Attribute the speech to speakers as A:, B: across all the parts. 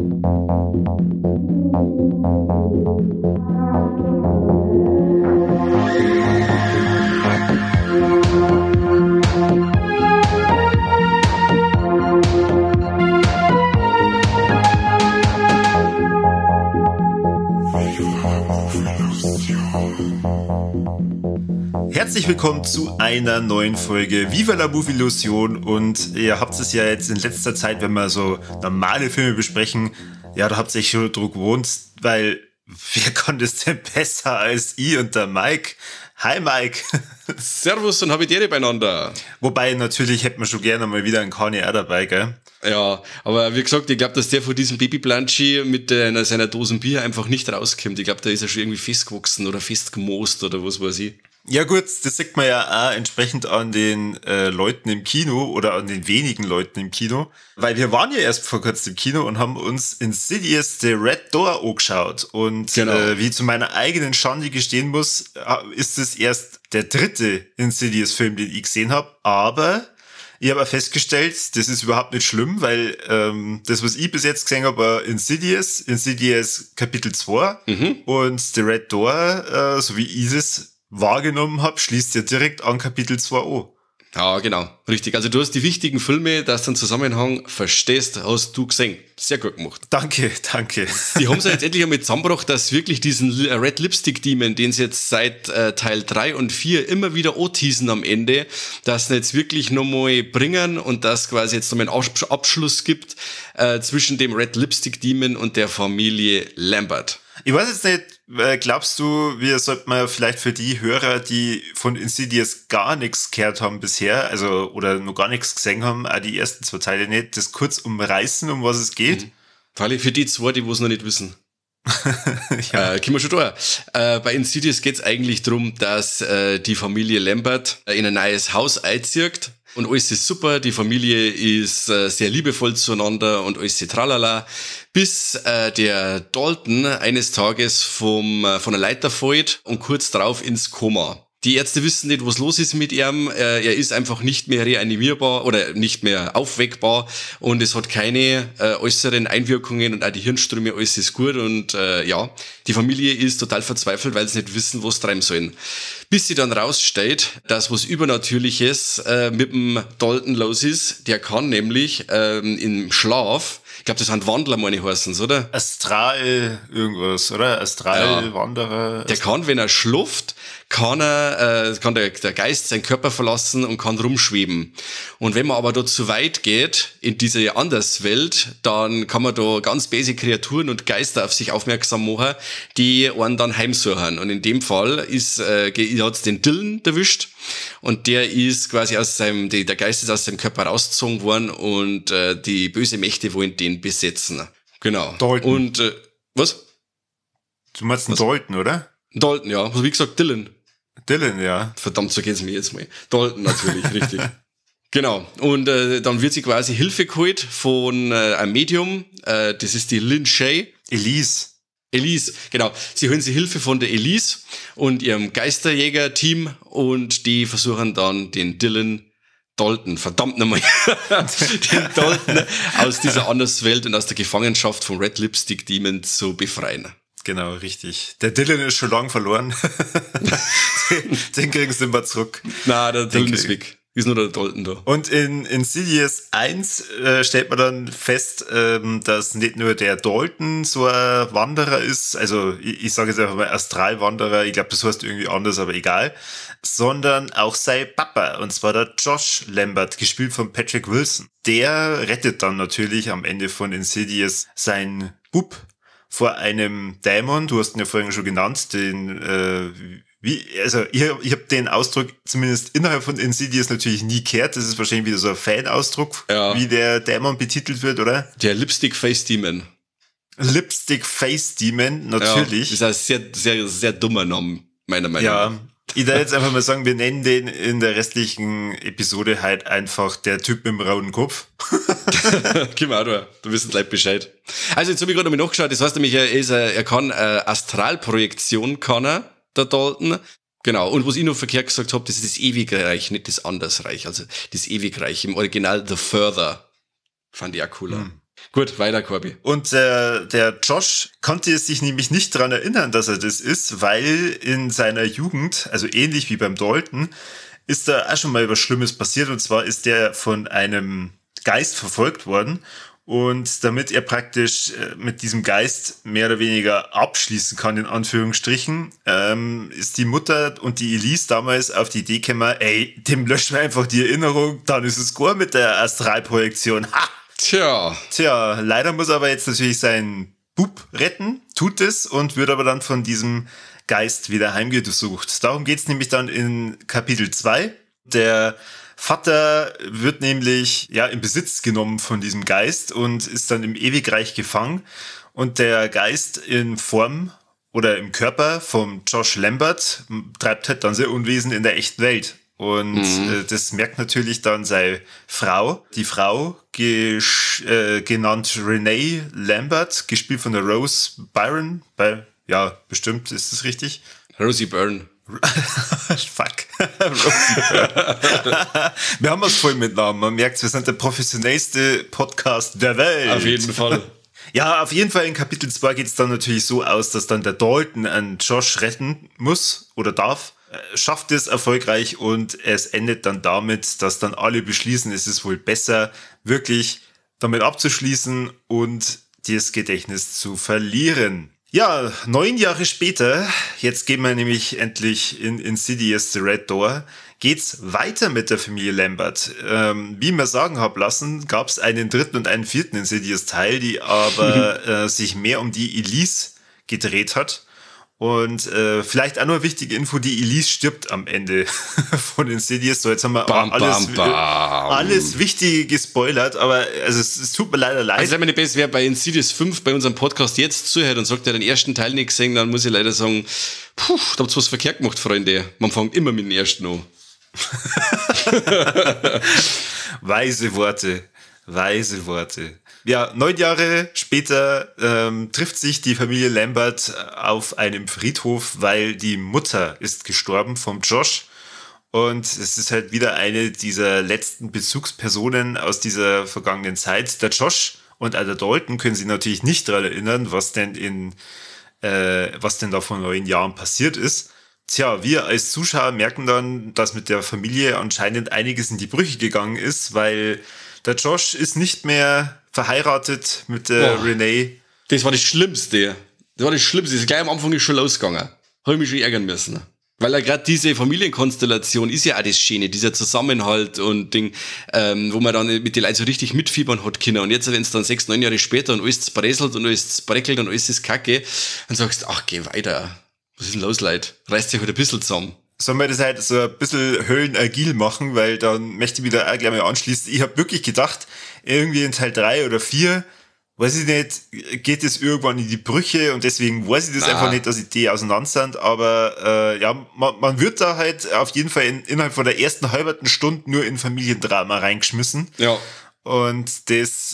A: Herzlich willkommen zu einer neuen Folge Viva la Movie-Illusion, und ihr habt es ja jetzt in letzter Zeit, wenn wir so normale Filme besprechen, ja, da habt ihr euch schon drüber gewohnt, weil wer kann das denn besser als ich und der Mike? Hi Mike!
B: Servus und Habitäre beieinander.
A: Wobei, natürlich hätten wir schon gerne mal wieder einen KNR dabei, gell?
B: Ja, aber wie gesagt, ich glaube, dass der von diesem Baby-Blanchi mit seiner Dosen Bier einfach nicht rauskommt. Ich glaube, da ist er schon irgendwie festgewachsen oder festgemoost oder was weiß ich.
A: Ja gut, das sieht man ja auch entsprechend an den Leuten im Kino oder an den wenigen Leuten im Kino, weil wir waren ja erst vor kurzem im Kino und haben uns Insidious The Red Door angeschaut, und
B: genau.
A: Wie ich zu meiner eigenen Schande gestehen muss, ist es erst der dritte Insidious-Film, den ich gesehen habe, aber ich habe auch festgestellt, das ist überhaupt nicht schlimm, weil das, was ich bis jetzt gesehen habe, war Insidious Kapitel 2 und The Red Door, so wie ich es wahrgenommen habe, schließt ja direkt an Kapitel 2 an.
B: Ja, genau, richtig. Also du hast die wichtigen Filme, dass du den Zusammenhang verstehst, hast du gesehen. Sehr gut gemacht.
A: Danke.
B: Die haben es ja jetzt endlich einmal zusammengebracht, dass wirklich diesen Red Lipstick Demon, den sie jetzt seit Teil 3 und 4 immer wieder anteasen am Ende, dass sie jetzt wirklich nochmal bringen und dass quasi jetzt nochmal einen Abschluss gibt zwischen dem Red Lipstick Demon und der Familie Lambert.
A: Ich weiß jetzt nicht, glaubst du, wir sollten mal vielleicht für die Hörer, die von Insidious gar nichts gehört haben bisher, also oder noch gar nichts gesehen haben, auch die ersten 2 Teile nicht, das kurz umreißen, um was es geht?
B: Vor allem für die 2, die es noch nicht wissen.
A: Ja.
B: Können wir schon da. Bei Insidious geht es eigentlich darum, dass die Familie Lambert in ein neues Haus einzieht. Und alles ist super, die Familie ist sehr liebevoll zueinander und alles ist tralala, bis der Dalton eines Tages von einer Leiter fällt und kurz darauf ins Koma. Die Ärzte wissen nicht, was los ist mit ihm. Er ist einfach nicht mehr reanimierbar oder nicht mehr aufweckbar und es hat keine äußeren Einwirkungen und auch die Hirnströme, alles ist gut und die Familie ist total verzweifelt, weil sie nicht wissen, was treiben sollen. Bis sie dann rausstellt, dass was Übernatürliches mit dem Dalton los ist. Der kann nämlich im Schlaf, ich glaube, das sind Wandler, meine heißen, oder?
A: Astral irgendwas, oder? Astralwanderer.
B: Der kann, wenn er schläft, kann der Geist seinen Körper verlassen und kann rumschweben. Und wenn man aber da zu weit geht in diese Anderswelt, dann kann man da ganz basic Kreaturen und Geister auf sich aufmerksam machen, die einen dann heimsuchen. Und in dem Fall hat's den Dylan erwischt und der ist quasi der Geist ist aus seinem Körper rausgezogen worden und die böse Mächte wollen den besetzen. Genau.
A: Dalton.
B: Und was?
A: Du meinst einen Dalton, oder?
B: Dalton, ja. Also wie gesagt, Dylan.
A: Dylan, ja.
B: Verdammt, so geht's mir jetzt mal. Dalton natürlich, richtig. Genau. Und dann wird sie quasi Hilfe geholt von einem Medium. Das ist die Lynn Shay. Elise, genau. Sie holen sich Hilfe von der Elise und ihrem Geisterjäger-Team und die versuchen dann den Dalton, verdammt nochmal, den Dalton aus dieser Anderswelt und aus der Gefangenschaft vom Red Lipstick Demon zu befreien.
A: Genau, richtig. Der Dylan ist schon lang verloren. den kriegen sie immer zurück.
B: Na, der Dylan ist weg. Ist nur der Dalton da.
A: Und in Insidious 1 stellt man dann fest, dass nicht nur der Dalton so ein Wanderer ist, also ich sage jetzt einfach mal Astralwanderer, ich glaube, das heißt irgendwie anders, aber egal, sondern auch sein Papa, und zwar der Josh Lambert, gespielt von Patrick Wilson. Der rettet dann natürlich am Ende von Insidious seinen Bub vor einem Dämon, du hast ihn ja vorhin schon genannt, ich habe den Ausdruck zumindest innerhalb von Insidious natürlich nie gehört. Das ist wahrscheinlich wieder so ein Fan-Ausdruck, wie der Dämon betitelt wird, oder?
B: Der Lipstick Face Demon.
A: Lipstick Face Demon, natürlich.
B: Ja, das ist ein sehr, sehr, sehr dummer Name, meiner Meinung nach.
A: Ja, ich darf jetzt einfach mal sagen, wir nennen den in der restlichen Episode halt einfach der Typ mit dem rauen Kopf.
B: Genau, du wissen gleich Bescheid. Also jetzt habe ich gerade nochmal nachgeschaut, das heißt nämlich, er kann Astralprojektion, der Dalton. Genau, und was ich noch verkehrt gesagt habe, das ist das Ewigreich, nicht das Andersreich. Also das Ewigreich, im Original The Further. Fand ich auch cooler. Gut, weiter, Corby.
A: Und der Josh konnte sich nämlich nicht daran erinnern, dass er das ist, weil in seiner Jugend, also ähnlich wie beim Dalton, ist da auch schon mal was Schlimmes passiert. Und zwar ist der von einem Geist verfolgt worden. Und damit er praktisch mit diesem Geist mehr oder weniger abschließen kann, in Anführungsstrichen, ist die Mutter und die Elise damals auf die Idee gekommen, ey, dem löschen wir einfach die Erinnerung, dann ist es gut mit der Astralprojektion. Ha! Tja, leider muss er aber jetzt natürlich seinen Bub retten, tut es und wird aber dann von diesem Geist wieder heimgesucht. Darum geht's nämlich dann in Kapitel 2. Der Vater wird nämlich ja in Besitz genommen von diesem Geist und ist dann im Ewigreich gefangen. Und der Geist in Form oder im Körper vom Josh Lambert treibt halt dann sein Unwesen in der echten Welt. Und das merkt natürlich dann seine Frau. Die Frau, genannt Renee Lambert, gespielt von der Rose Byrne. Ja, bestimmt ist das richtig.
B: Rosie Byrne.
A: Fuck. Rosie Byrne. Wir haben was voll mit Namen. Man merkt, wir sind der professionellste Podcast der Welt.
B: Auf jeden Fall.
A: Ja, auf jeden Fall in Kapitel 2 geht es dann natürlich so aus, dass dann der Dalton einen Josh retten muss oder darf. Schafft es erfolgreich und es endet dann damit, dass dann alle beschließen, es ist wohl besser, wirklich damit abzuschließen und das Gedächtnis zu verlieren. Ja, 9 Jahre später, jetzt gehen wir nämlich endlich in Insidious The Red Door, geht's weiter mit der Familie Lambert. Wie mir sagen hab lassen, gab's einen 3. und einen 4. Insidious-Teil, die aber sich mehr um die Elise gedreht hat. Und vielleicht auch noch eine wichtige Info, die Elise stirbt am Ende von Insidious. So, jetzt haben wir alles Wichtige gespoilert, aber also es tut mir leider leid.
B: Also wenn man nicht besser, wer bei Insidious 5 bei unserem Podcast jetzt zuhört und sagt, er hat den ersten Teil nicht gesehen, dann muss ich leider sagen, da habt's was verkehrt gemacht, Freunde. Man fängt immer mit dem ersten an.
A: Weise Worte. Ja, 9 Jahre später trifft sich die Familie Lambert auf einem Friedhof, weil die Mutter ist gestorben vom Josh. Und es ist halt wieder eine dieser letzten Bezugspersonen aus dieser vergangenen Zeit. Der Josh und auch der Dalton können sich natürlich nicht daran erinnern, was denn da vor 9 Jahren passiert ist. Tja, wir als Zuschauer merken dann, dass mit der Familie anscheinend einiges in die Brüche gegangen ist, weil der Josh ist nicht mehr verheiratet mit der Renee.
B: Das war das Schlimmste. Das ist gleich am Anfang schon losgegangen. Habe ich mich schon ärgern müssen. Weil ja gerade diese Familienkonstellation ist ja auch das Schöne, dieser Zusammenhalt und Ding, wo man dann mit den Leuten so richtig mitfiebern hat können. Und jetzt, wenn es dann 6, 9 Jahre später und alles zerbröselt und alles zerbröckelt und alles ist kacke, dann sagst du, ach, geh weiter. Was ist denn los, Leute? Reißt dich halt ein bisschen zusammen.
A: Sollen wir das halt so ein bisschen höllenagil machen, weil dann möchte ich wieder auch gleich mal anschließen. Ich habe wirklich gedacht, irgendwie in Teil 3 oder 4, weiß ich nicht, geht es irgendwann in die Brüche und deswegen weiß ich das einfach nicht, dass die auseinander sind, aber ja, man wird da halt auf jeden Fall innerhalb von der ersten halben Stunde nur in Familiendrama reingeschmissen.
B: Ja.
A: Und das,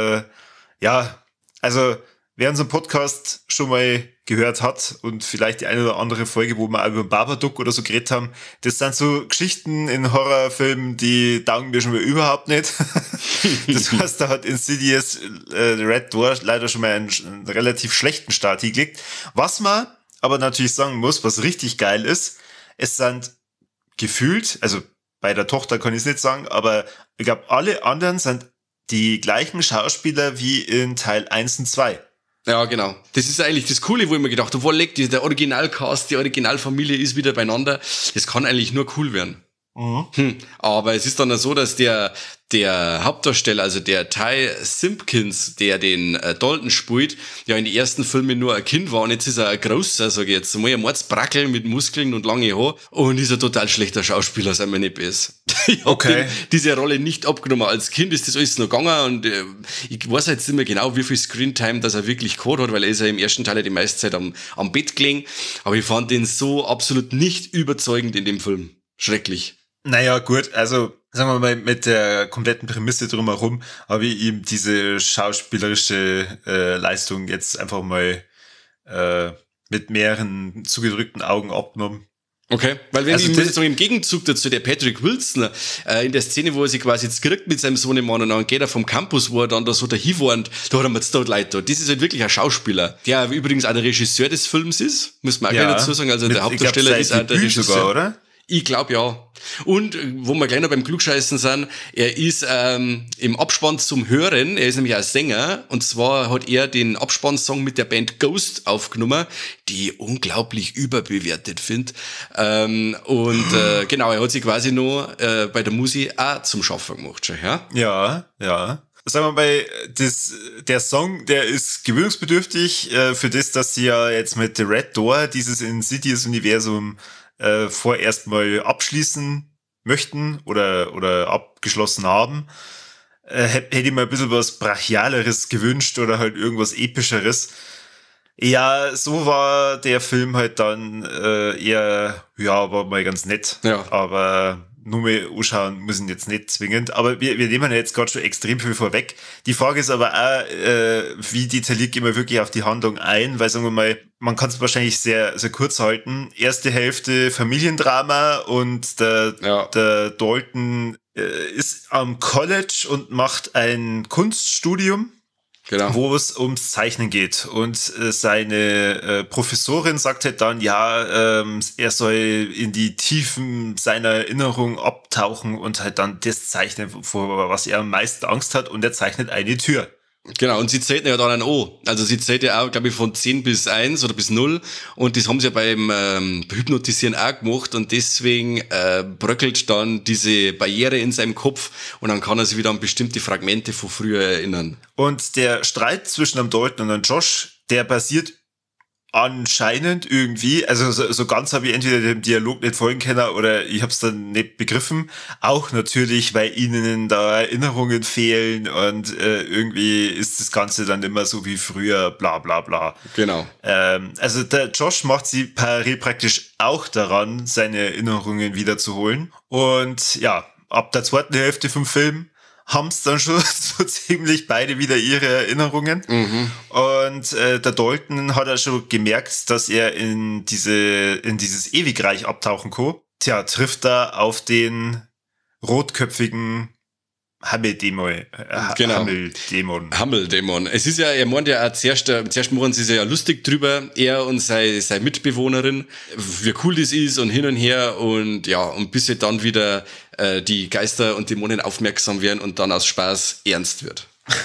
A: ja, also wer unseren Podcast schon mal gehört hat und vielleicht die eine oder andere Folge, wo wir auch über Babadook oder so geredet haben, das sind so Geschichten in Horrorfilmen, die taugen mir schon mal überhaupt nicht. Das heißt, da hat Insidious Red Door leider schon mal einen relativ schlechten Start hingelegt. Was man aber natürlich sagen muss, was richtig geil ist, es sind gefühlt, also bei der Tochter kann ich es nicht sagen, aber ich glaube, alle anderen sind die gleichen Schauspieler wie in Teil 1 und 2.
B: Ja, genau. Das ist eigentlich das Coole, wo ich mir gedacht habe, wo liegt der Originalcast, die Originalfamilie ist wieder beieinander. Das kann eigentlich nur cool werden. Aber es ist dann so, dass der Hauptdarsteller, also der Ty Simpkins, der den Dalton spielt, ja in den ersten Filmen nur ein Kind war und jetzt ist er ein großer, sage ich jetzt mal, ein Mordsbrackel mit Muskeln und lange Haar und ist ein total schlechter Schauspieler, sei mir nicht böse. Ich hab diese Rolle nicht abgenommen. Als Kind ist das alles noch gegangen und ich weiß jetzt nicht mehr genau, wie viel Screentime das er wirklich gehabt hat, weil er ist ja im ersten Teil die meiste Zeit am Bett gelegen, aber ich fand den so absolut nicht überzeugend in dem Film. Schrecklich.
A: Naja, gut, also sagen wir mal, mit der kompletten Prämisse drumherum habe ich ihm diese schauspielerische Leistung jetzt einfach mal mit mehreren zugedrückten Augen abgenommen.
B: Okay, weil wenn
A: Also
B: ich muss jetzt sagen, im Gegenzug dazu, der Patrick Wilson, in der Szene, wo er sich quasi jetzt kriegt mit seinem Sohnemann und dann geht er vom Campus, wo er dann da so dahin warnt, da hat er mir jetzt tot leid da. Das ist halt wirklich ein Schauspieler, der übrigens auch der Regisseur des Films ist, muss man auch gleich dazu sagen, also der Hauptdarsteller ist auch der Regisseur. Sogar, oder? Ich glaube ja. Und wo wir gleich noch beim Klugscheißen sind, er ist im Abspann zum Hören, er ist nämlich auch Sänger, und zwar hat er den Abspannsong mit der Band Ghost aufgenommen, die ich unglaublich überbewertet finde. Genau, er hat sich quasi noch bei der Musik auch zum Schaffen gemacht schon, ja?
A: Ja. Sagen wir mal, der Song, der ist gewöhnungsbedürftig für das, dass sie ja jetzt mit The Red Door dieses Insidious-Universum vorerst mal abschließen möchten oder abgeschlossen haben. Hätte ich mir ein bisschen was Brachialeres gewünscht oder halt irgendwas Epischeres. Ja, so war der Film halt dann eher, ja, war mal ganz nett. Ja. Aber nur mal anschauen müssen jetzt nicht zwingend. Aber wir nehmen ja jetzt gerade schon extrem viel vorweg. Die Frage ist aber auch, wie detailliert gehen wir wirklich auf die Handlung ein? Weil, sagen wir mal, man kann es wahrscheinlich sehr, sehr kurz halten. Erste Hälfte Familiendrama und der Dalton ist am College und macht ein Kunststudium. Genau. Wo es ums Zeichnen geht. Und seine Professorin sagt halt dann, ja, er soll in die Tiefen seiner Erinnerung abtauchen und halt dann das zeichnen, vor was er am meisten Angst hat. Und er zeichnet eine Tür.
B: Genau, und sie zählt ja dann an. Also sie zählt ja auch, glaube ich, von 10 bis 1 oder bis 0. Und das haben sie ja beim Hypnotisieren auch gemacht. Und deswegen bröckelt dann diese Barriere in seinem Kopf. Und dann kann er sich wieder an bestimmte Fragmente von früher erinnern.
A: Und der Streit zwischen dem Dalton und dem Josh, der basiert anscheinend irgendwie, also so ganz habe ich entweder dem Dialog nicht folgen können oder ich habe es dann nicht begriffen. Auch natürlich, weil ihnen da Erinnerungen fehlen und irgendwie ist das Ganze dann immer so wie früher, bla bla bla.
B: Genau.
A: Also der Josh macht sie parallel praktisch auch daran, seine Erinnerungen wiederzuholen. Und ja, ab der zweiten Hälfte vom Film haben es dann schon so ziemlich beide wieder ihre Erinnerungen. Mhm. Und der Dalton hat ja schon gemerkt, dass er in dieses Ewigreich abtauchen kann. Tja, trifft er auf den rotköpfigen Hammeldämon.
B: Genau. Hammeldämon. Es ist ja, er meint ja auch zuerst machen sie sich ja lustig drüber, er und seine Mitbewohnerin, wie cool das ist und hin und her und ja, und bis sie dann wieder die Geister und Dämonen aufmerksam werden und dann aus Spaß ernst wird.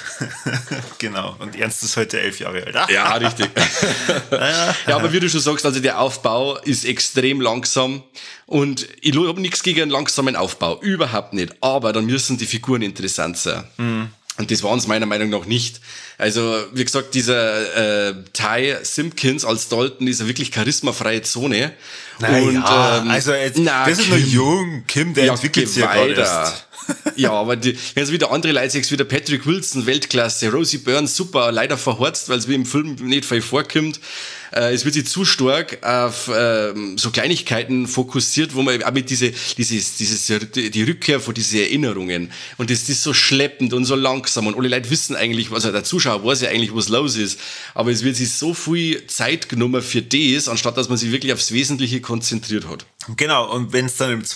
A: Genau, und Ernst ist heute 11 Jahre alt.
B: Ja, richtig. Ja, aber wie du schon sagst, also der Aufbau ist extrem langsam und ich habe nichts gegen einen langsamen Aufbau, überhaupt nicht, aber dann müssen die Figuren interessant sein. Mhm. Und das waren es meiner Meinung nach nicht. Also, wie gesagt, dieser Ty Simpkins als Dalton ist eine wirklich charismafreie Zone.
A: Naja, also jetzt, das ist noch jung, Kim, der entwickelt sich ja gerade erst.
B: Ja, aber wenn du wieder andere Leute siehst, wie der Patrick Wilson, Weltklasse, Rosie Byrne, super, leider verhorzt, weil es wie im Film nicht viel vorkommt. Es wird sich zu stark auf so Kleinigkeiten fokussiert, wo man auch mit die Rückkehr von diesen Erinnerungen und das ist so schleppend und so langsam und alle Leute wissen eigentlich, also der Zuschauer weiß ja eigentlich, was los ist, aber es wird sich so viel Zeit genommen für das, anstatt dass man sich wirklich aufs Wesentliche konzentriert hat.
A: Genau, und wenn es dann in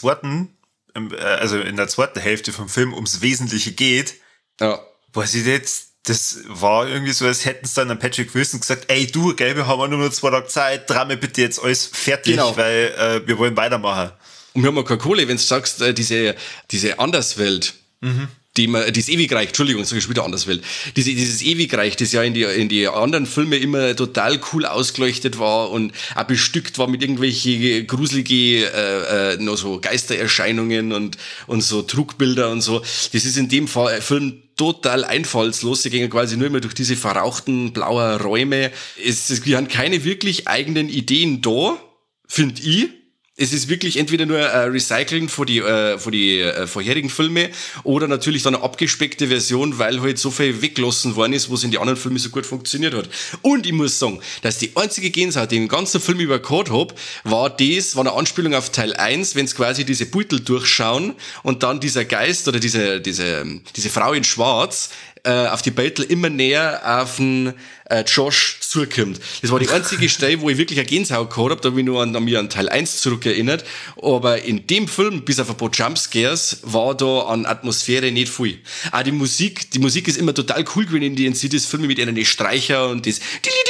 A: der zweiten Hälfte vom Film ums Wesentliche geht, ja, weiß ich jetzt, das war irgendwie so, als hätten es dann an Patrick Wilson gesagt, ey du, gell, wir haben nur 2 Tage Zeit, dreh bitte jetzt alles fertig, genau. Weil wir wollen weitermachen.
B: Und wir haben auch keine Kohle, wenn du sagst, diese Anderswelt, dieses Ewigreich, Entschuldigung, sag ich schon wieder Anderswelt, dieses Ewigreich, das ja in die anderen Filme immer total cool ausgeleuchtet war und auch bestückt war mit irgendwelche gruselige noch so Geistererscheinungen und so Trugbilder und so. Das ist in dem Film total einfallslos. Sie gehen quasi nur immer durch diese verrauchten blauen Räume. Wir haben keine wirklich eigenen Ideen da, finde ich. Es ist wirklich entweder nur Recyceln von die vorherigen Filme oder natürlich dann eine abgespeckte Version, weil halt so viel weggelassen worden ist, was in die anderen Filme so gut funktioniert hat. Und ich muss sagen, dass die einzige Gänsehaut, die ich den ganzen Film über gehabt habe, war eine Anspielung auf Teil 1, wenn es quasi diese Beutel durchschauen und dann dieser Geist oder diese Frau in Schwarz auf die Battle immer näher auf den Josh zukommt. Das war die einzige Stelle, wo ich wirklich eine Gänsehaut gehabt habe, da habe ich nur an mich an Teil 1 zurückerinnert. Aber in dem Film, bis auf ein paar Jumpscares, war da an Atmosphäre nicht viel. Auch die Musik ist immer total cool gewesen in die Insidious-Filme mit ihren Streicher und das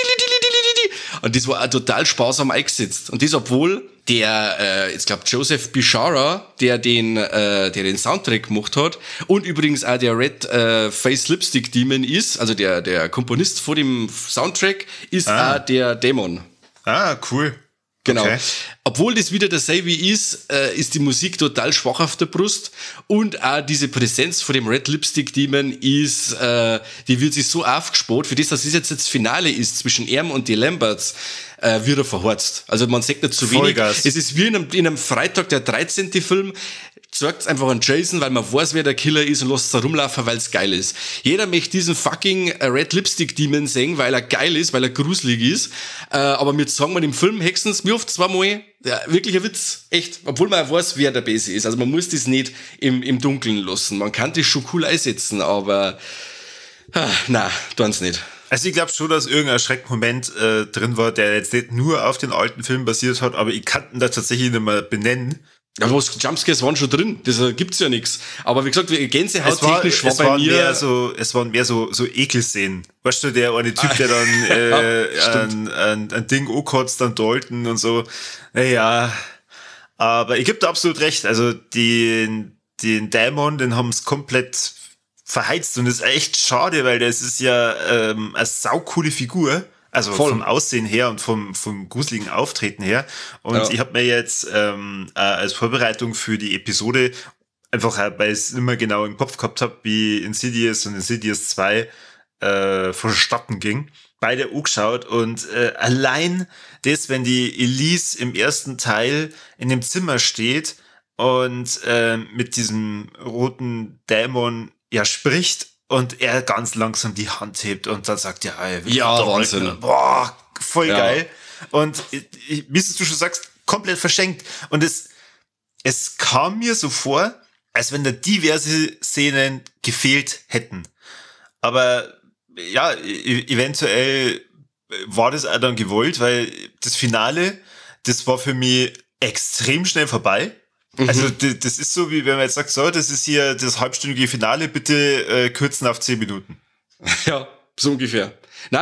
B: und das war auch total sparsam eingesetzt. Und das, obwohl der, jetzt glaubt Joseph Bishara, der den Soundtrack gemacht hat und übrigens auch der Red Face Lipstick Demon ist, also der Komponist vor dem Soundtrack, ist auch der Dämon.
A: Ah, cool.
B: Genau.
A: Okay.
B: Obwohl das wieder dasselbe ist die Musik total schwach auf der Brust und auch diese Präsenz von dem Red Lipstick Demon ist, die wird sich so aufgespart, für dass es jetzt das Finale ist zwischen ihm und die Lamberts, wird er verhorzt. Also man sagt nicht zu wenig.
A: Vollgas.
B: Es ist wie in einem Freitag der 13. Film, zeigt's einfach an Jason, weil man weiß, wer der Killer ist und lässt es da rumlaufen, weil es geil ist. Jeder möchte diesen fucking Red Lipstick Demon sehen, weil er geil ist, weil er gruselig ist. Aber mit sagen wir im Film höchstens, wie oft? Zweimal? Ja, wirklich ein Witz. Echt. Obwohl man auch weiß, wer der Böse ist. Also man muss das nicht im Dunkeln lassen. Man kann das schon cool einsetzen, aber nein, tun's nicht.
A: Also ich glaube schon, dass irgendein Schreckmoment drin war, der jetzt nicht nur auf den alten Film basiert hat, aber ich kann ihn da tatsächlich nicht mehr benennen.
B: Ja, was Jumpscares waren schon drin, das gibt's ja nichts. Aber wie gesagt, Gänsehaut technisch war bei mir...
A: Es waren mehr so Ekelszenen. Weißt du, der eine Typ, der dann ein Ding ankotzt, dann Dalton und so. Naja, aber ich gebe da absolut recht. Also den Dämon, den haben es komplett verheizt und das ist echt schade, weil das ist ja eine saucoole Figur. Also voll. Vom Aussehen her und vom gruseligen Auftreten her. Und ich habe mir jetzt als Vorbereitung für die Episode einfach, weil ich es immer genau im Kopf gehabt habe, wie Insidious und Insidious 2 vonstatten ging, beide angeschaut. Und allein das, wenn die Elise im ersten Teil in dem Zimmer steht und mit diesem roten Dämon spricht, und er ganz langsam die Hand hebt und dann sagt,
B: Wahnsinn.
A: Boah, voll geil. Und wie du schon sagst, komplett verschenkt. Und es kam mir so vor, als wenn da diverse Szenen gefehlt hätten. Aber ja, eventuell war das auch dann gewollt, weil das Finale, das war für mich extrem schnell vorbei. Also das ist so, wie wenn man jetzt sagt, so, das ist hier das halbstündige Finale, bitte kürzen auf 10 Minuten.
B: Ja, so ungefähr.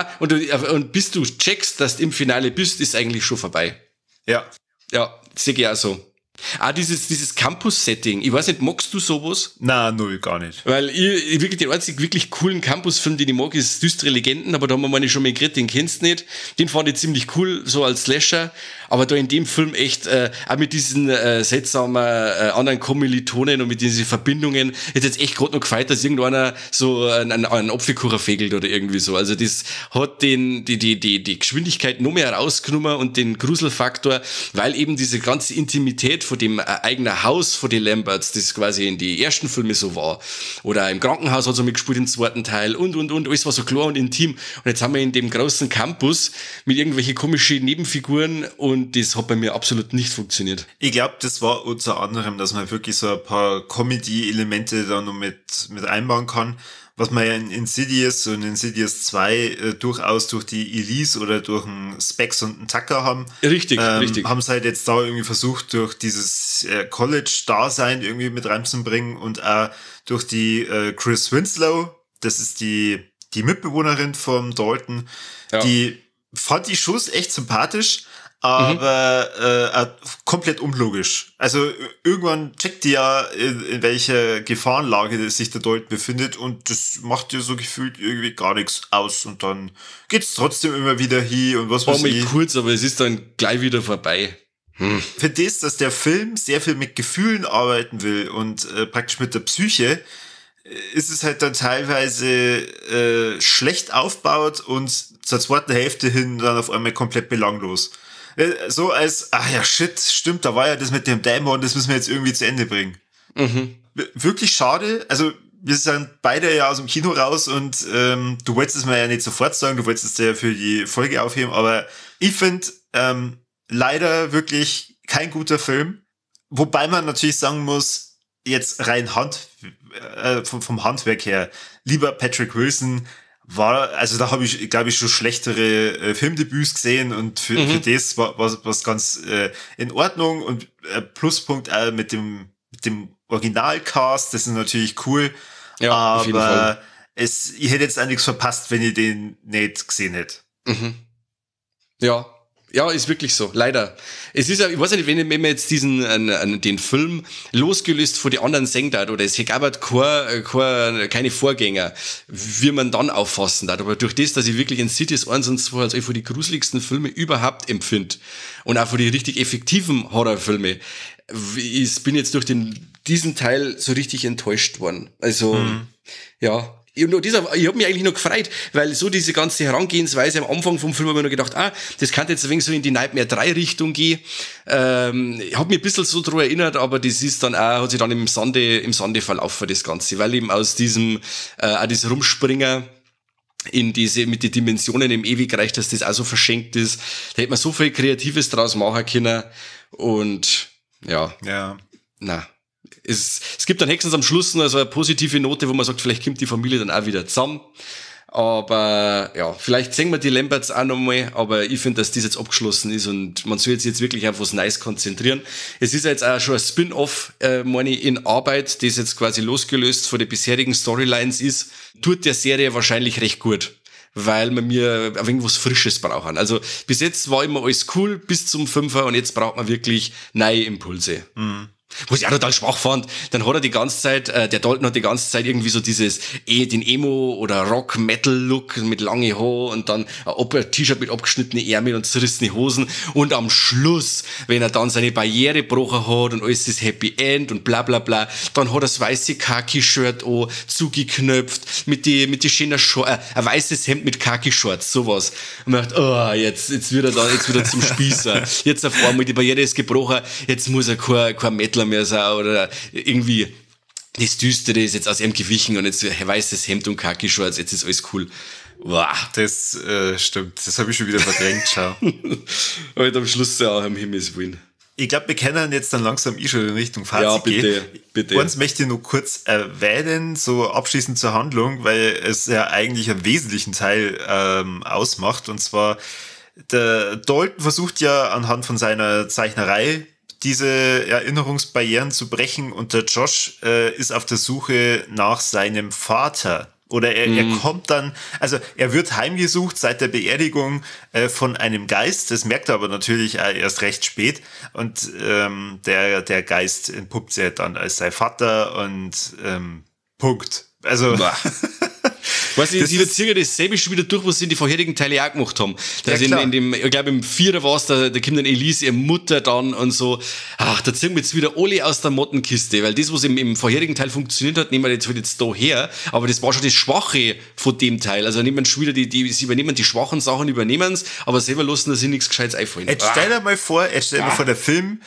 B: Und bis du checkst, dass du im Finale bist, ist eigentlich schon vorbei.
A: Ja.
B: Ja, sehe ich auch so. Dieses Campus-Setting, ich weiß nicht, magst du sowas?
A: Na, null, gar nicht.
B: Weil ich wirklich den einzigen wirklich coolen Campus-Film, den ich mag, ist Düstere Legenden, aber da haben wir meine schon mal geredet, den kennst du nicht. Den fand ich ziemlich cool, so als Slasher, aber da in dem Film echt, auch mit diesen seltsamen anderen Kommilitonen und mit diesen Verbindungen, hätte jetzt echt gerade noch gefeiert, dass irgendeiner so einen Apfelkuchen fegelt oder irgendwie so. Also das hat die Geschwindigkeit noch mehr rausgenommen und den Gruselfaktor, weil eben diese ganze Intimität von dem eigenen Haus von den Lamberts, das quasi in die ersten Filme so war. Oder im Krankenhaus hat sie mitgespielt im zweiten Teil und. Alles war so klar und intim. Und jetzt haben wir in dem großen Campus mit irgendwelchen komischen Nebenfiguren und das hat bei mir absolut nicht funktioniert.
A: Ich glaube, das war unter anderem, dass man wirklich so ein paar Comedy-Elemente da noch mit einbauen kann, was man ja in Insidious und Insidious 2 durchaus durch die Elise oder durch einen Specs und einen Tucker haben.
B: Richtig.
A: Haben es halt jetzt da irgendwie versucht, durch dieses College-Dasein irgendwie mit reinzubringen und auch durch die Chris Winslow, das ist die Mitbewohnerin vom Dalton, die fand ich schon echt sympathisch, aber komplett unlogisch. Also irgendwann checkt die ja, in welcher Gefahrenlage sich der Dalton befindet und das macht dir so gefühlt irgendwie gar nichts aus und dann geht's trotzdem immer wieder hin und was weiß ich.
B: Kurz, aber es ist dann gleich wieder vorbei.
A: Für das, dass der Film sehr viel mit Gefühlen arbeiten will und praktisch mit der Psyche, ist es halt dann teilweise schlecht aufgebaut und zur zweiten Hälfte hin dann auf einmal komplett belanglos. So als, stimmt, da war ja das mit dem Dämon, das müssen wir jetzt irgendwie zu Ende bringen. Wirklich schade, also wir sind beide ja aus dem Kino raus und du wolltest es mir ja nicht sofort sagen, du wolltest es ja für die Folge aufheben, aber ich finde leider wirklich kein guter Film, wobei man natürlich sagen muss, jetzt rein vom Handwerk her, lieber Patrick Wilson also da habe ich, glaube ich, schon schlechtere Filmdebüts gesehen und für das war was ganz in Ordnung und Pluspunkt auch mit dem Originalcast, das ist natürlich cool,
B: Ja, auf jeden
A: aber
B: Fall.
A: ich hätte jetzt auch nichts verpasst, wenn ich den nicht gesehen hätte.
B: Ja, ist wirklich so, leider. Es ist ja, ich weiß nicht, wenn man jetzt den Film losgelöst von den anderen sehen darf, oder es gab halt keine Vorgänger, wie man dann auffassen darf. Aber durch das, dass ich wirklich Insidious 1 und 2 als von die gruseligsten Filme überhaupt empfinde und auch von die richtig effektiven Horrorfilme, ich bin jetzt durch diesen Teil so richtig enttäuscht worden. Also, ja. Ich hab mich eigentlich noch gefreut, weil so diese ganze Herangehensweise am Anfang vom Film habe ich mir noch gedacht, das könnte jetzt ein wenig so in die Nightmare 3 Richtung gehen. Ich habe mich ein bisschen so daran erinnert, aber das ist dann auch, hat sich dann im Sande verlaufen, das Ganze, weil eben aus diesem, auch das Rumspringen mit den Dimensionen im Ewigreich, dass das auch so verschenkt ist. Da hätte man so viel Kreatives draus machen können und, ja. Na. Es gibt dann höchstens am Schluss noch so eine positive Note, wo man sagt, vielleicht kommt die Familie dann auch wieder zusammen. Aber ja, vielleicht sehen wir die Lamberts auch nochmal, aber ich finde, dass das jetzt abgeschlossen ist und man soll jetzt wirklich auf was Neues konzentrieren. Es ist ja jetzt auch schon ein Spin-off, meine ich, in Arbeit, das jetzt quasi losgelöst von den bisherigen Storylines ist, tut der Serie wahrscheinlich recht gut, weil wir mir ein wenig was Frisches brauchen. Also bis jetzt war immer alles cool, bis zum Fünfer und jetzt braucht man wirklich neue Impulse. Was ich auch total schwach fand, dann hat er die ganze Zeit, der Dalton hat die ganze Zeit irgendwie so den Emo- oder Rock-Metal-Look mit lange Haar und dann ein T-Shirt mit abgeschnittenen Ärmeln und zerrissene Hosen und am Schluss, wenn er dann seine Barriere gebrochen hat und alles ist Happy End und bla bla bla, dann hat er das weiße Khaki-Shirt auch zugeknöpft mit die schönen ein weißes Hemd mit Khaki-Shorts, sowas. Und man dachte, jetzt wird er zum Spießer. Jetzt auf einmal, die Barriere ist gebrochen, jetzt muss er kein Metal mehr sein oder irgendwie das Düstere ist jetzt aus ihm gewichen und jetzt ein weißes Hemd und Khaki-Shorts, jetzt ist alles cool. Wow.
A: Das stimmt, das habe ich schon wieder verdrängt, schau.
B: Und am Schluss ja auch am Himmelswillen.
A: Ich glaube, wir können jetzt dann langsam schon in Richtung Fazit gehen.
B: Bitte.
A: Eins möchte ich nur kurz erwähnen, so abschließend zur Handlung, weil es ja eigentlich einen wesentlichen Teil ausmacht. Und zwar, der Dalton versucht ja anhand von seiner Zeichnerei diese Erinnerungsbarrieren zu brechen und der Josh ist auf der Suche nach seinem Vater. Oder er kommt dann, also er wird heimgesucht seit der Beerdigung von einem Geist, das merkt er aber natürlich auch erst recht spät und der Geist entpuppt sich dann als sein Vater und Punkt. Also
B: Weißt du, sie ziehen ja dasselbe schon wieder durch, was sie in die vorherigen Teile auch gemacht haben. Dass
A: Ja,
B: in dem, ich glaube im Vierer war es, da kommt dann Elise, ihre Mutter dann und so. Ach, da ziehen wir jetzt wieder alle aus der Mottenkiste, weil das, was im vorherigen Teil funktioniert hat, nehmen wir jetzt da her. Aber das war schon das Schwache von dem Teil. Also nehmen schon wieder sie übernehmen die schwachen Sachen, übernehmen's, aber selber lassen, dass sie nichts Gescheites einfallen.
A: Jetzt stell dir mal vor, der Film,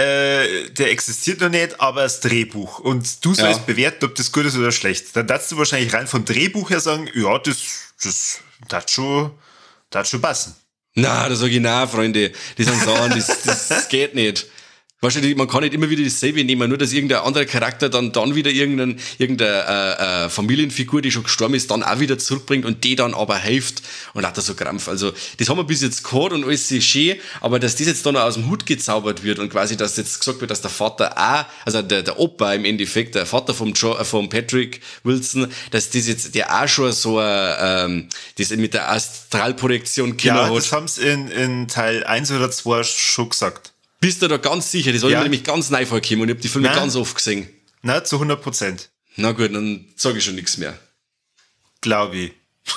A: der existiert noch nicht, aber das Drehbuch. Und du sollst bewerten, ob das gut ist oder schlecht. Dann darfst du wahrscheinlich rein vom Drehbuch her sagen, ja, das schon passen.
B: Na, da sag ich, na, Freunde, die sind Sachen, das geht nicht. Wahrscheinlich, man kann nicht immer wieder dasselbe nehmen, nur dass irgendein anderer Charakter dann wieder irgendeine Familienfigur, die schon gestorben ist, dann auch wieder zurückbringt und die dann aber hilft und hat da so Krampf. Also, das haben wir bis jetzt gehabt und alles ist schön, aber dass das jetzt dann auch aus dem Hut gezaubert wird und quasi, dass jetzt gesagt wird, dass der Vater auch, also der Opa im Endeffekt, der Vater vom Patrick Wilson, dass das jetzt, der auch schon so, das mit der Astralprojektion Kinder hat.
A: Ja, das haben sie in Teil 1 oder 2 schon gesagt.
B: Bist du da ganz sicher? Das habe ich mir nämlich ganz neu vorgekommen und ich habe die Filme ganz oft gesehen.
A: Na, zu 100%.
B: Na gut, dann sage ich schon nichts mehr.
A: Glaube ich.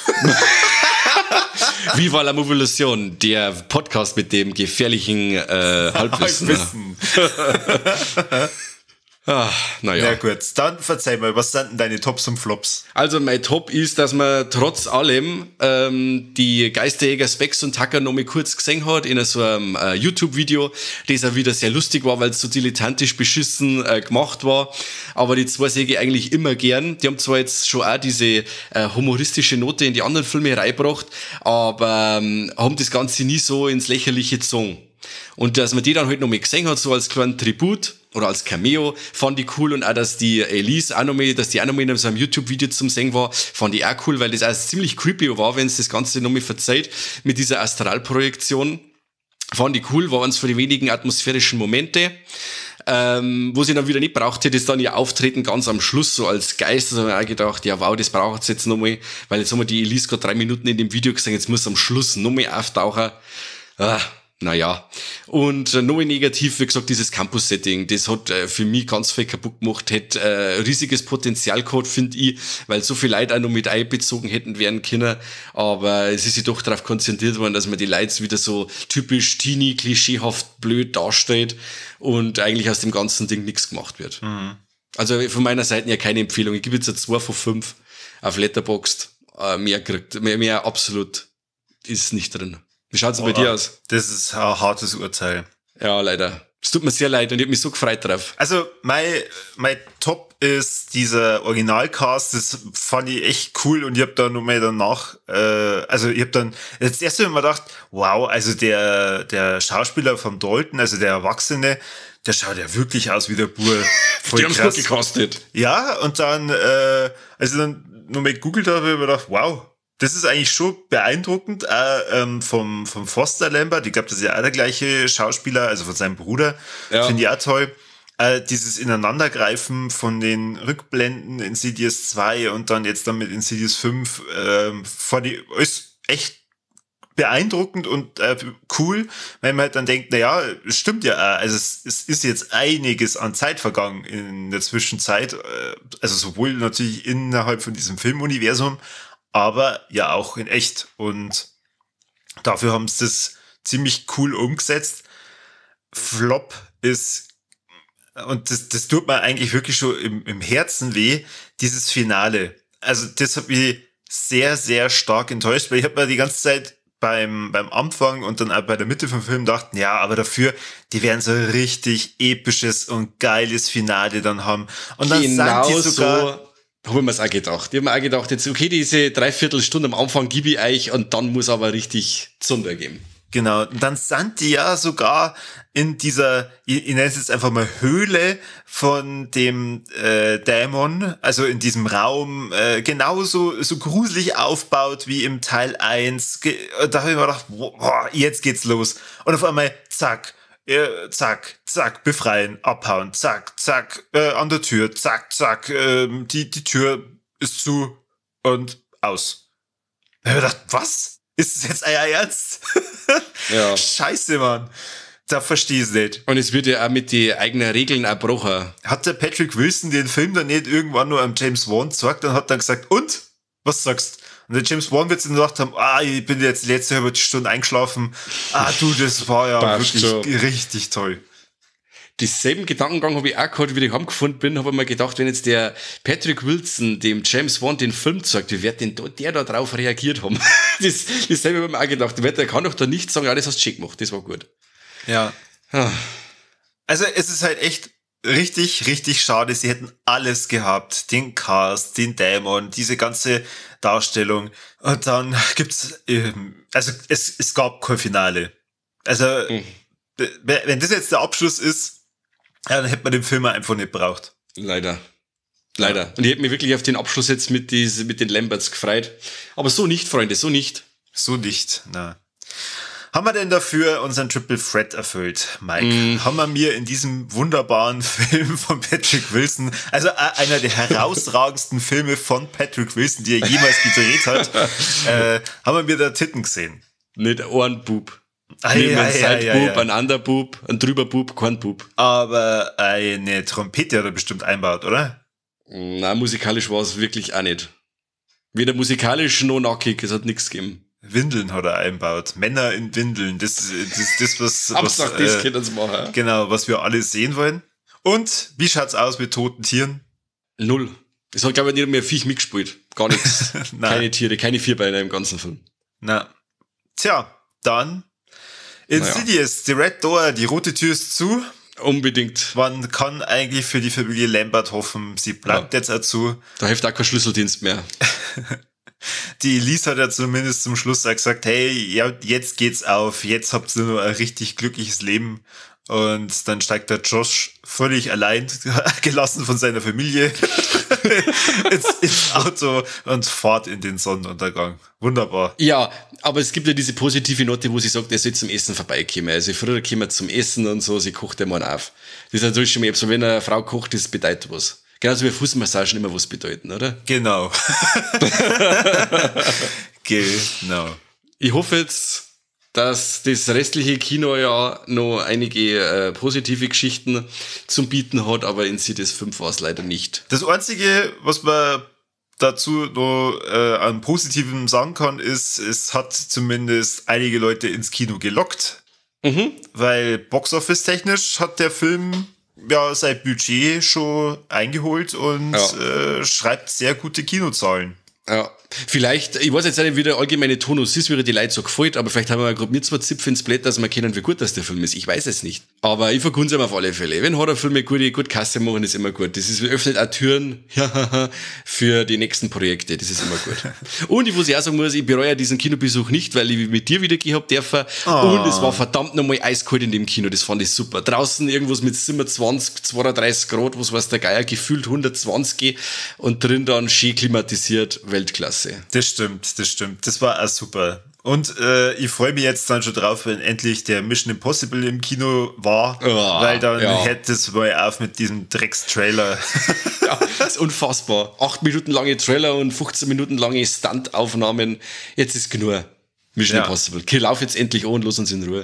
B: Viva la Movolution, der Podcast mit dem gefährlichen Halbwissen. Naja.
A: Ja gut, dann verzeih mal, was sind denn deine Tops und Flops?
B: Also mein Top ist, dass man trotz allem die Geisterjäger Specs und Tucker noch mal kurz gesehen hat in so einem YouTube-Video, das auch wieder sehr lustig war, weil es so dilettantisch beschissen gemacht war. Aber die zwei sehe ich eigentlich immer gern. Die haben zwar jetzt schon auch diese humoristische Note in die anderen Filme reingebracht, aber haben das Ganze nie so ins Lächerliche gezogen. Und dass man die dann halt noch mal gesehen hat, so als kleinen Tribut, oder als Cameo, fand ich cool. Und auch, dass die Elise auch noch mal, dass die auch noch mal in so einem YouTube-Video zum Singen war, fand ich auch cool, weil das auch ziemlich creepy war, wenn es das Ganze noch mal verzeiht, mit dieser Astralprojektion. Fand ich cool, war eines von den wenigen atmosphärischen Momente. Wo sie dann wieder nicht braucht hätte, ist dann ihr Auftreten ganz am Schluss, so als Geist. Da habe ich auch gedacht, ja wow, das braucht jetzt nochmal, weil jetzt haben wir die Elise gerade 3 Minuten in dem Video gesehen, jetzt muss am Schluss nochmal auftauchen. Naja. Und nochmal negativ, wie gesagt, dieses Campus-Setting, das hat für mich ganz viel kaputt gemacht, hätte riesiges Potenzial gehabt, finde ich, weil so viele Leute auch noch mit einbezogen hätten werden können, aber es ist sich doch darauf konzentriert worden, dass man die Leute wieder so typisch Teenie, klischeehaft blöd darstellt und eigentlich aus dem ganzen Ding nichts gemacht wird. Mhm. Also von meiner Seite ja keine Empfehlung. Ich gebe jetzt 2 von 5 auf Letterboxd. Mehr absolut ist nicht drin. Wie schaut's denn bei dir aus?
A: Das ist ein hartes Urteil.
B: Ja, leider. Es tut mir sehr leid und ich habe mich so gefreut drauf.
A: Also, mein Top ist dieser Originalcast, das fand ich echt cool und ich habe da nochmal danach, ich habe dann das erste Mal gedacht, wow, also der Schauspieler vom Dalton, also der Erwachsene, der schaut ja wirklich aus wie der Bur.
B: Die haben es gut gecastet.
A: Ja, und dann, als ich dann nochmal gegoogelt habe, habe ich mir gedacht, wow, das ist eigentlich schon beeindruckend, vom Foster Lambert. Ich glaube, das ist ja auch der gleiche Schauspieler, also von seinem Bruder. Ja. Finde ich auch toll. Dieses Ineinandergreifen von den Rückblenden in Insidious 2 und dann jetzt mit Insidious 5, fand ich ist echt beeindruckend und cool, wenn man halt dann denkt, naja, es stimmt ja auch. Also es ist jetzt einiges an Zeit vergangen in der Zwischenzeit. Also sowohl natürlich innerhalb von diesem Filmuniversum, aber ja auch in echt. Und dafür haben sie das ziemlich cool umgesetzt. Flop ist, und das tut mir eigentlich wirklich schon im Herzen weh, dieses Finale. Also das hat mich sehr, sehr stark enttäuscht, weil ich habe mir die ganze Zeit beim Anfang und dann auch bei der Mitte vom Film gedacht, ja, aber dafür, die werden so richtig episches und geiles Finale dann haben. Und dann
B: genau
A: sind die sogar...
B: So habe ich mir's auch gedacht. Ich habe mir auch gedacht, jetzt, okay, diese 3/4 am Anfang gebe ich euch und dann muss aber richtig Zunder geben.
A: Genau, und dann sind die ja sogar in dieser, ich nenne es jetzt einfach mal Höhle von dem Dämon, also in diesem Raum, genauso so gruselig aufbaut wie im Teil 1. Da habe ich mir gedacht, boah, jetzt geht's los. Und auf einmal, zack, zack, befreien, abhauen, zack, an der Tür, zack, die Tür ist zu und aus. Da habe ich gedacht, was? Ist es jetzt euer Ernst?
B: Ja.
A: Scheiße, Mann. Da verstehe ich es nicht.
B: Und es wird ja auch mit den eigenen Regeln erbrochen.
A: Hat der Patrick Wilson den Film dann nicht irgendwann nur am James Wan gezeigt und hat dann gesagt, und? Was sagst du? Und der James Wan wird sich gedacht haben, ich bin jetzt die letzte halbe Stunde eingeschlafen. Du, das war ja wirklich so richtig toll.
B: Denselben Gedankengang habe ich auch gehabt, wie ich heimgefunden bin, habe ich mir gedacht, wenn jetzt der Patrick Wilson dem James Wan den Film zeigt, wie wird denn der da drauf reagiert haben? Dasselbe habe ich mir auch gedacht. Der kann doch da nicht sagen, das hast du schick gemacht, das war gut.
A: Ja. Also es ist halt echt richtig, richtig schade. Sie hätten alles gehabt. Den Cast, den Dämon, diese ganze Darstellung. Und dann gibt's, also es gab kein Finale. Also, wenn das jetzt der Abschluss ist, dann hätte man den Film einfach nicht braucht.
B: Leider. Und ich hätte mich wirklich auf den Abschluss jetzt mit den Lamberts gefreut. Aber so nicht, Freunde, so nicht.
A: So nicht, na. Haben wir denn dafür unseren Triple Threat erfüllt, Mike? Haben wir mir in diesem wunderbaren Film von Patrick Wilson, also einer der herausragendsten Filme von Patrick Wilson, die er jemals gedreht hat, haben wir mir da Titten gesehen?
B: Nicht ein Bub. Ein Seitbub, ein Underbub, ein Drüberbub, kein Bub.
A: Aber eine Trompete hat er bestimmt einbaut, oder?
B: Nein, musikalisch war es wirklich auch nicht. Weder musikalisch noch nackig, es hat nichts gegeben.
A: Windeln hat er einbaut. Männer in Windeln. Das was
B: Hauptsache, das können sie machen.
A: Genau, was wir alle sehen wollen. Und wie schaut's aus mit toten Tieren?
B: 0. Es hat, glaube ich, nicht mehr Viech mitgespielt. Gar nichts. Keine Tiere, keine Vierbeiner im ganzen Film.
A: Na. Tja, dann Insidious, die Red Door, die rote Tür ist zu.
B: Unbedingt.
A: Man kann eigentlich für die Familie Lambert hoffen, sie bleibt jetzt auch zu.
B: Da hilft auch kein Schlüsseldienst mehr.
A: Die Elise hat ja zumindest zum Schluss auch gesagt, hey, ja, jetzt geht's auf, jetzt habt ihr nur ein richtig glückliches Leben. Und dann steigt der Josh völlig allein gelassen von seiner Familie ins Auto und fährt in den Sonnenuntergang. Wunderbar.
B: Ja, aber es gibt ja diese positive Note, wo sie sagt, er soll zum Essen vorbeikommen. Also früher kommen wir zum Essen und so, sie kocht den Mann auf. Das ist natürlich schon mal so, wenn eine Frau kocht, das bedeutet was. Genauso wie Fußmassagen immer was bedeuten, oder?
A: Genau. Genau.
B: Ich hoffe jetzt, dass das restliche Kinojahr noch einige positive Geschichten zum Bieten hat, aber in Insidious 5 war es leider nicht.
A: Das Einzige, was man dazu noch an Positivem sagen kann, ist, es hat zumindest einige Leute ins Kino gelockt, weil Boxoffice-technisch hat der Film ja sein Budget schon eingeholt und schreibt sehr gute Kinozahlen.
B: Ja, vielleicht, ich weiß jetzt nicht, wie der allgemeine Tonus ist, wie die Leute so gefällt, aber vielleicht haben wir gerade mir zwei Zipfel ins Blatt, dass wir kennen, wie gut das der Film ist. Ich weiß es nicht. Aber ich vergunze ihm auf alle Fälle. Wenn Horrorfilme gut Kasse machen, ist immer gut. Das ist, öffnet auch Türen für die nächsten Projekte. Das ist immer gut. Und ich, was ich auch sagen muss, ich bereue diesen Kinobesuch nicht, weil ich mit dir wieder gehabt dürfen. Und es war verdammt nochmal eiskalt in dem Kino. Das fand ich super. Draußen irgendwas mit 27, 32 Grad, was weiß der Geier, gefühlt 120 und drin dann schön klimatisiert, Weltklasse.
A: Das stimmt. Das war auch super. Und ich freue mich jetzt dann schon drauf, wenn endlich der Mission Impossible im Kino war, weil dann hätte es mal auf mit diesem Dreckstrailer.
B: Ja, das ist unfassbar. 8 Minuten lange Trailer und 15 Minuten lange Stunt-Aufnahmen. Jetzt ist genug. Mission Impossible. Lauf jetzt endlich an und los uns in Ruhe.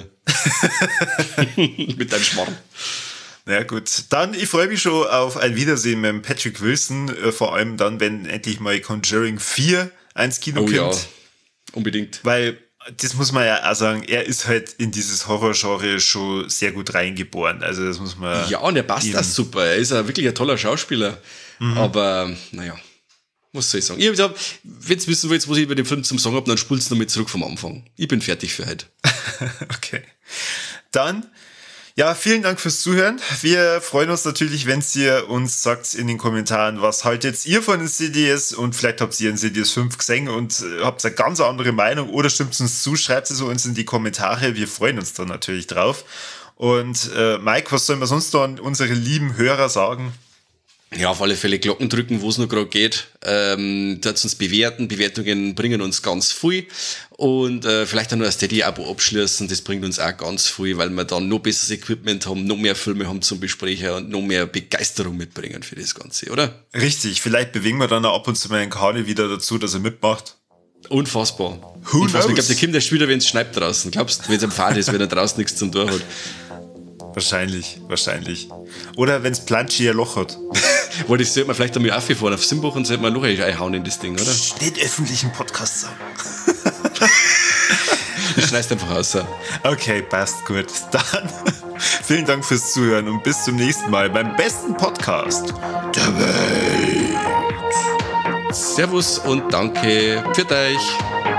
B: Mit deinem Schmarrn.
A: Ja gut, dann ich freue mich schon auf ein Wiedersehen mit Patrick Wilson, vor allem dann, wenn endlich mal Conjuring 4 ins Kino kommt.
B: Ja, unbedingt.
A: Weil, das muss man ja auch sagen, er ist halt in dieses Horrorgenre schon sehr gut reingeboren. Also das muss man...
B: Ja, und er passt auch super. Er ist wirklich ein toller Schauspieler. Aber, naja, was soll ich sagen? Wenn ihr wissen wollt, was ich über den Film zum Sagen habe, dann spulst du noch mit zurück vom Anfang. Ich bin fertig für heute.
A: Okay. Dann... Ja, vielen Dank fürs Zuhören. Wir freuen uns natürlich, wenn ihr uns sagt in den Kommentaren, was haltet ihr von Insidious und vielleicht habt ihr Insidious 5 gesehen und habt eine ganz andere Meinung oder stimmt uns zu, schreibt es uns in die Kommentare. Wir freuen uns da natürlich drauf. Und Mike, was sollen wir sonst noch an unsere lieben Hörer sagen?
B: Ja, auf alle Fälle Glocken drücken, wo es noch gerade geht. Dort uns bewerten. Bewertungen bringen uns ganz viel. Und vielleicht auch noch ein Steady-Abo abschließen. Das bringt uns auch ganz viel, weil wir dann noch besseres Equipment haben, noch mehr Filme haben zum Besprechen und noch mehr Begeisterung mitbringen für das Ganze, oder?
A: Richtig, vielleicht bewegen wir dann auch ab und zu mal einen Kani wieder dazu, dass er mitmacht.
B: Unfassbar.
A: Who
B: ich glaube, der kommt erst wieder, wenn es schneit draußen. Glaubst du, wenn es am Fahrt ist, wenn er draußen nichts zum Tor hat?
A: Wahrscheinlich. Oder wenn es Planschi ein Loch hat.
B: Weil das sollte man vielleicht einmal auffahren auf Simbach und sollte man ein Loch einhauen in das Ding, oder?
A: Nicht öffentlich im Podcast sagen.
B: Das schneidest einfach aus.
A: Okay, passt gut. Dann vielen Dank fürs Zuhören und bis zum nächsten Mal beim besten Podcast der Welt.
B: Servus und danke. Pfiat euch.